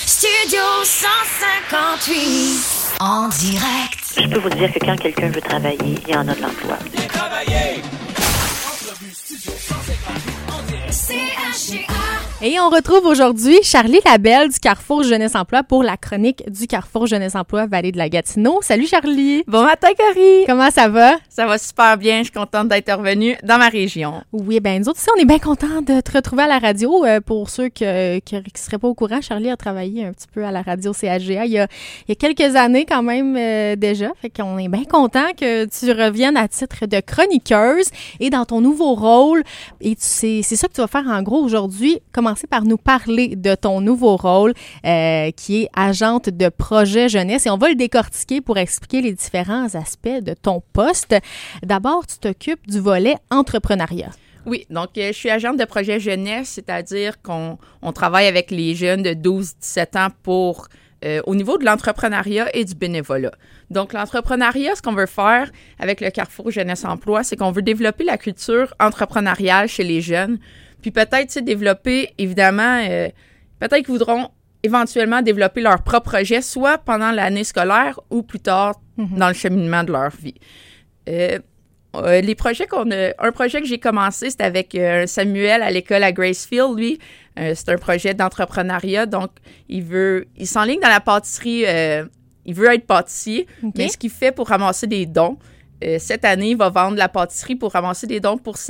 Studio 158 en direct. Je peux vous dire que quand quelqu'un veut travailler, il y en a de l'emploi. Et on retrouve aujourd'hui Charlie Labelle du Carrefour Jeunesse Emploi pour la chronique du Carrefour Jeunesse Emploi Vallée de la Gatineau. Salut Charlie! Bon matin, Cory! Comment ça va? Ça va super bien, je suis contente d'être revenue dans ma région. Oui, ben nous autres aussi, on est bien contents de te retrouver à la radio. Pour ceux qui ne seraient pas au courant, Charlie a travaillé un petit peu à la radio CHGA il y a quelques années quand même déjà. Fait qu'on est bien contents que tu reviennes à titre de chroniqueuse et dans ton nouveau rôle. Et c'est ça que tu vas faire en gros aujourd'hui. Commencer par nous parler de ton nouveau rôle qui est agente de projet jeunesse et on va le décortiquer pour expliquer les différents aspects de ton poste. D'abord, tu t'occupes du volet entrepreneuriat. Oui, donc je suis agente de projet jeunesse, c'est-à-dire qu'on travaille avec les jeunes de 12-17 ans pour au niveau de l'entrepreneuriat et du bénévolat. Donc, l'entrepreneuriat, ce qu'on veut faire avec le Carrefour Jeunesse Emploi, c'est qu'on veut développer la culture entrepreneuriale chez les jeunes. Puis peut-être, développer, évidemment, peut-être qu'ils voudront éventuellement développer leur propre projet, soit pendant l'année scolaire ou plus tard dans le cheminement de leur vie. Les projets un projet que j'ai commencé, c'était avec Samuel à l'école à Gracefield, lui. C'est un projet d'entrepreneuriat, donc il s'enligne dans la pâtisserie, il veut être pâtissier, mais ce qu'il fait pour ramasser des dons, cette année, il va vendre la pâtisserie pour ramasser des dons pour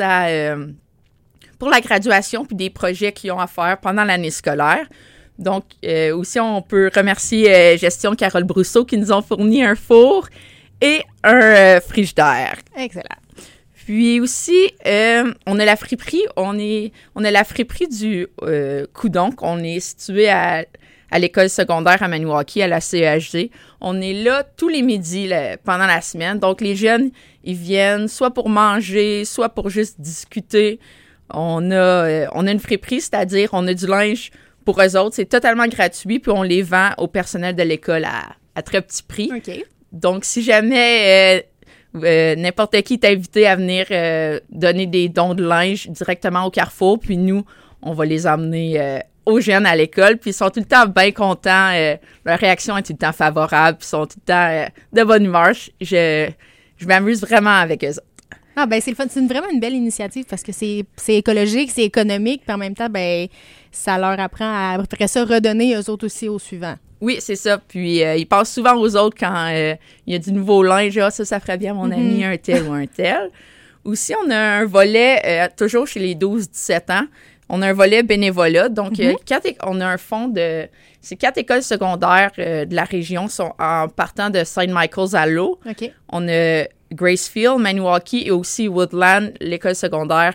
pour la graduation puis des projets qu'ils ont à faire pendant l'année scolaire. Donc, aussi, on peut remercier Gestion Carole Brousseau qui nous ont fourni un four et un frigidaire. Excellent. Puis aussi, on a la friperie. On a la friperie du Coudon. On est situé à l'école secondaire à Maniwaki, à la CEHG. On est là tous les midis pendant la semaine. Donc, les jeunes, ils viennent soit pour manger, soit pour juste discuter. On a une friperie, c'est-à-dire on a du linge pour eux autres. C'est totalement gratuit, puis on les vend au personnel de l'école à très petit prix. OK. Donc, si jamais n'importe qui est invité à venir donner des dons de linge directement au Carrefour, puis nous, on va les emmener aux jeunes à l'école, puis ils sont tout le temps bien contents. Leur réaction est tout le temps favorable, puis ils sont tout le temps de bonne humeur. Je m'amuse vraiment avec eux autres. Ah ben c'est le fun, c'est vraiment une belle initiative parce que c'est écologique, c'est économique, puis en même temps, ben ça leur apprend à, après ça, redonner eux autres aussi aux suivants. Oui, c'est ça. Puis, ils passent souvent aux autres quand il y a du nouveau linge. Ah, ça ferait bien mon ami, un tel ou un tel. Aussi, on a un volet, toujours chez les 12-17 ans, on a un volet bénévolat. Donc, on a un fonds de... Ces 4 écoles secondaires de la région sont en partant de St. Michael's à l'eau. OK. On a Gracefield, Maniwaki et aussi Woodland, l'école secondaire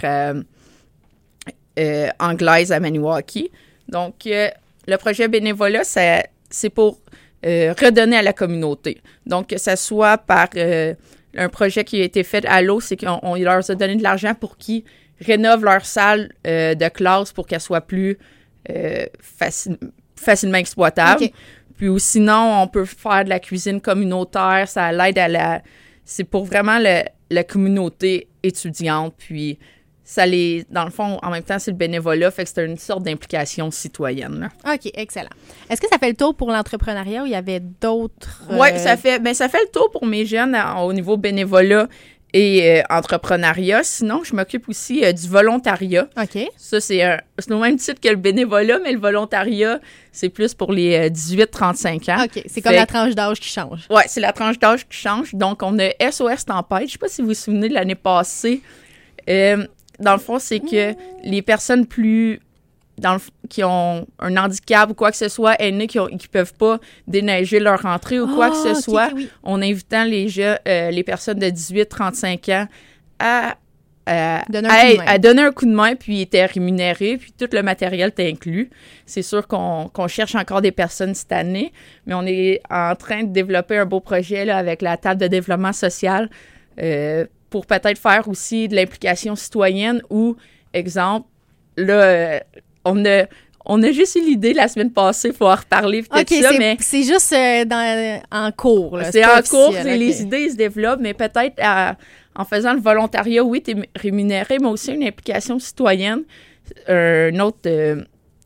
anglaise à Maniwaki. Donc, le projet bénévolat, c'est pour redonner à la communauté. Donc, que ce soit par un projet qui a été fait à l'eau, c'est qu'on leur a donné de l'argent pour qu'ils rénovent leur salle de classe pour qu'elle soit plus facilement exploitable. Okay. Puis ou sinon, on peut faire de la cuisine communautaire, ça l'aide c'est pour vraiment la communauté étudiante, puis ça dans le fond, en même temps, c'est le bénévolat, fait que c'est une sorte d'implication citoyenne. Là. OK, excellent. Est-ce que ça fait le tour pour l'entrepreneuriat ou il y avait d'autres... Oui, ça fait le tour pour mes jeunes au niveau bénévolat et entrepreneuriat. Sinon, je m'occupe aussi du volontariat. OK. Ça, c'est au même titre que le bénévolat, mais le volontariat, c'est plus pour les 18-35 ans. OK, c'est comme la tranche d'âge qui change. Oui, c'est la tranche d'âge qui change. Donc, on a SOS Tempête. Je ne sais pas si vous vous souvenez de l'année passée. Dans le fond, c'est que les personnes qui ont un handicap ou quoi que ce soit, aînés qui peuvent pas déneiger leur rentrée ou quoi que ce soit, oui. en invitant les personnes de 18-35 ans à donner un coup de main, puis ils étaient rémunérés, puis tout le matériel est inclus. C'est sûr qu'on cherche encore des personnes cette année, mais on est en train de développer un beau projet là, avec la table de développement social pour peut-être faire aussi de l'implication citoyenne ou, exemple, là, on a juste eu l'idée la semaine passée, il faut en reparler peut-être ça, mais... c'est juste en cours, là. C'est en cours, officiel, les idées ils se développent, mais peut-être en faisant le volontariat, oui, tu es rémunéré, mais aussi une implication citoyenne. Un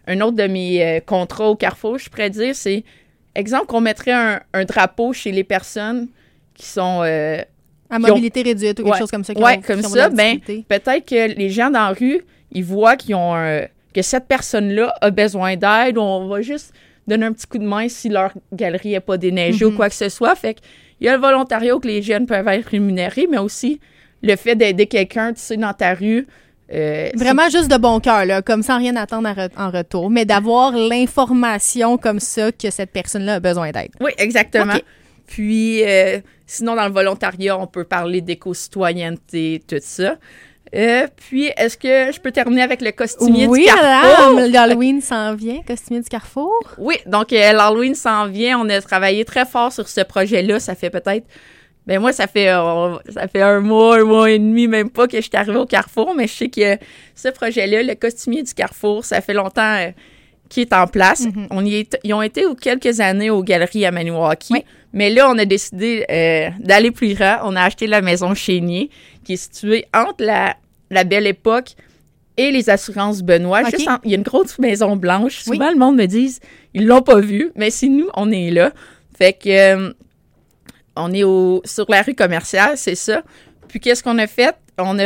un autre de mes contrats au Carrefour, je pourrais dire, c'est, exemple, qu'on mettrait un drapeau chez les personnes qui sont... à mobilité réduite ou quelque chose comme ça. Comme ça, ben, peut-être que les gens dans la rue, ils voient que cette personne-là a besoin d'aide, ou on va juste donner un petit coup de main si leur galerie n'est pas déneigée ou quoi que ce soit. Fait qu'il y a le volontariat que les jeunes peuvent être rémunérés, mais aussi le fait d'aider quelqu'un, tu sais, dans ta rue. Vraiment juste de bon cœur, là, comme sans rien attendre en retour, mais d'avoir l'information comme ça que cette personne-là a besoin d'aide. Oui, exactement. Okay. Puis, sinon, dans le volontariat, on peut parler d'éco-citoyenneté, tout ça. Puis, est-ce que je peux terminer avec le costumier du Carrefour? Oui, l'Halloween s'en vient, costumier du Carrefour. Oui, donc l'Halloween s'en vient. On a travaillé très fort sur ce projet-là. Ça fait peut-être... Ben moi, ça fait un mois et demi, même pas, que je suis arrivée au Carrefour, mais je sais que ce projet-là, le costumier du Carrefour, ça fait longtemps qu'il est en place. Ils ont été quelques années aux galeries à Maniwaki, mais là, on a décidé d'aller plus grand. On a acheté la maison Chénier, qui est située entre la Belle Époque et les assurances Benoît. Okay. Il y a une grosse maison blanche. Souvent, le monde me dit, ils l'ont pas vue, mais c'est nous, on est là. Fait que... on est sur la rue commerciale, c'est ça. Puis qu'est-ce qu'on a fait? On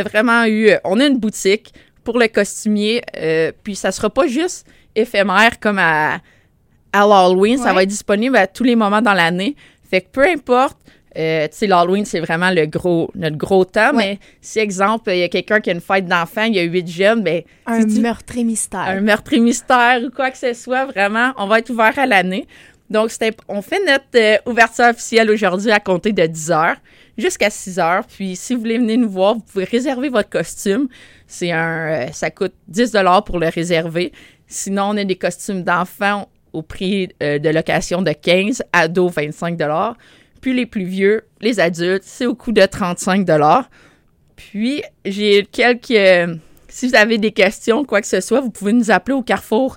a une boutique pour le costumier, puis ça sera pas juste éphémère comme à l'Halloween, ça va être disponible à tous les moments dans l'année. Fait que peu importe, tu sais, l'Halloween, c'est vraiment notre gros temps, mais si, exemple, il y a quelqu'un qui a une fête d'enfant, il y a 8 jeunes, ben... Un meurtrier mystère. Un meurtrier mystère ou quoi que ce soit, vraiment, on va être ouvert à l'année. Donc, on fait notre ouverture officielle aujourd'hui à compter de 10h jusqu'à 6h. Puis, si vous voulez venir nous voir, vous pouvez réserver votre costume. Ça coûte 10 $ pour le réserver. Sinon, on a des costumes d'enfants au prix de location de 15, ados 25 $. Puis, les plus vieux, les adultes, c'est au coût de 35 $. Puis, j'ai si vous avez des questions, quoi que ce soit, vous pouvez nous appeler au Carrefour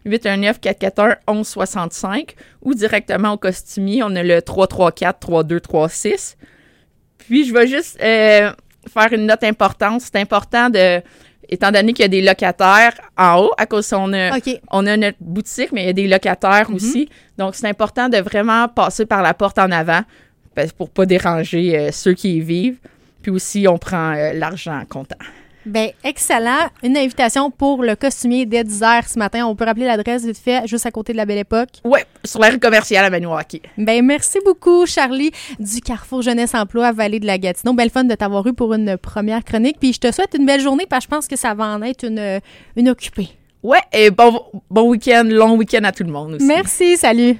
819-441-1165 ou directement au costumier. On a le 334-3236. Puis, je vais juste faire une note importante. C'est important étant donné qu'il y a des locataires en haut, à cause on a notre boutique, mais il y a des locataires aussi. Donc, c'est important de vraiment passer par la porte en avant pour pas déranger ceux qui y vivent. Puis aussi, on prend l'argent en comptant. Bien, excellent. Une invitation pour le costumier dès 10h ce matin. On peut rappeler l'adresse vite fait, juste à côté de la Belle Époque. Oui, sur la rue commerciale à Maniwaki. Bien, merci beaucoup, Charlie, du Carrefour Jeunesse Emploi à Vallée de la Gatineau. Belle fun de t'avoir eu pour une première chronique. Puis je te souhaite une belle journée parce que je pense que ça va en être une occupée. Oui, et bon week-end, long week-end à tout le monde aussi. Merci, salut.